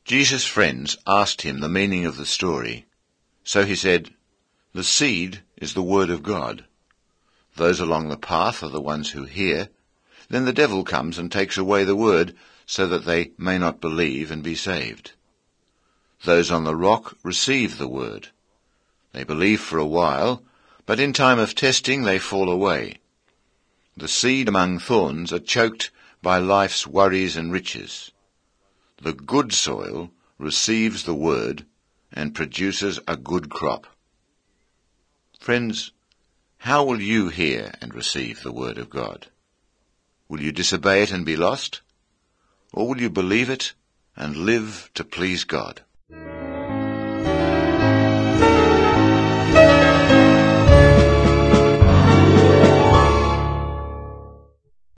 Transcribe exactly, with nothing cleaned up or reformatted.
Jesus' friends asked him the meaning of the story. So he said, "The seed is the word of God. Those along the path are the ones who hear. Then the devil comes and takes away the word, so that they may not believe and be saved. Those on the rock receive the word. They believe for a while, but in time of testing they fall away. The seed among thorns are choked by life's worries and riches. The good soil receives the word and produces a good crop." Friends, how will you hear and receive the word of God? Will you disobey it and be lost? Or will you believe it and live to please God?